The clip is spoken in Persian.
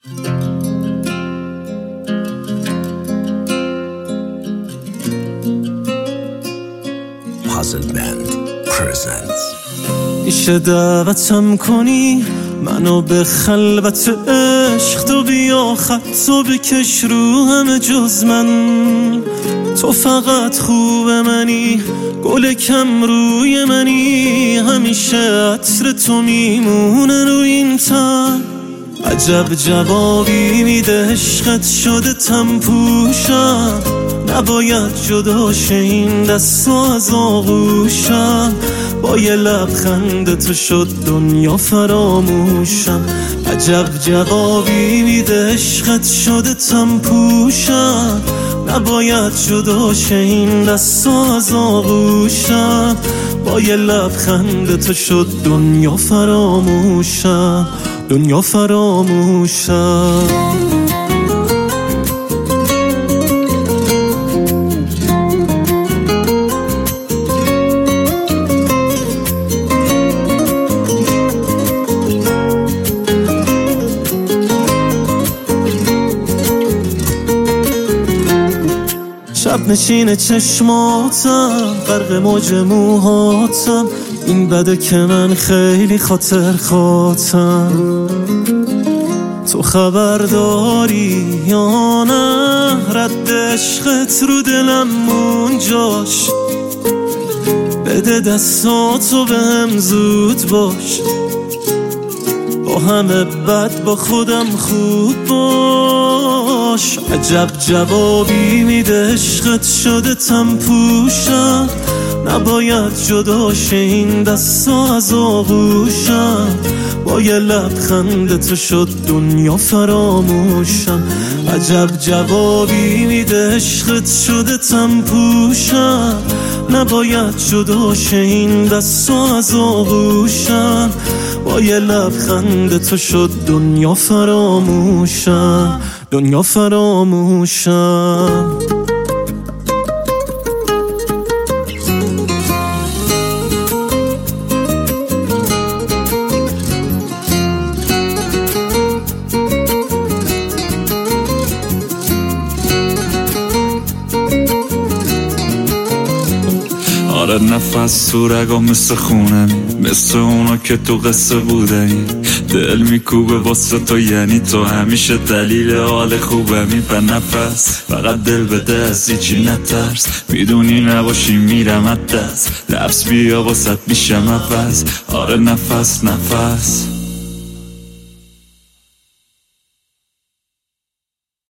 Puzzle Band presents. میشه دعوتم کنی منو به خلوت عشق، تو بیا خطو بکش رو همه جز من. تو فقط خوب منی، گل کم روی منی، همیشه عطر تو میمونه روی این تن. عجب جوابی میده عشقت شده تم پوشم، نباید جدا شه این دست از آغوشم. با یه لبخند تو شد دنیا فراموشم. عجب جوابی میده عشقت شده تم پوشم، نباید جدا شه این دست از آغوشم. با یه لبخند تو شد دنیا فراموشم، دنیا فراموشم. شب نشین چشماتم، غرق موج موهاتم، این بده که من خیلی خاطر خاطم. تو خبر داری یا نه رد عشقت رو دلم اونجاش؟ بده دستاتو بهم زود باش، با همه بد با خودم خوب باش. عجب جوابی میده عشقت شده تم پوشم، نباید جدا شه این دستا از آغوشم. با یه لبخند تو شد دنیا فراموشم. عجب جوابی میده عشقت شده تم پوشم، نباید جدا شه این دستا از آغوشم. با یه لبخند تو شد دنیا فراموشم، دنیا فراموشم. آره نفس تو رگام مثل خونه، مثل اونا که تو قصه بودنی. دل میکوبه واسه تو، یعنی تو همیشه دلیل حال خوبمی. به نفس فقط دل بده، از هیچی نترس، میدونی نباشی میرم از دست. لبس بیا واسه میشم عوض. آره نفس نفس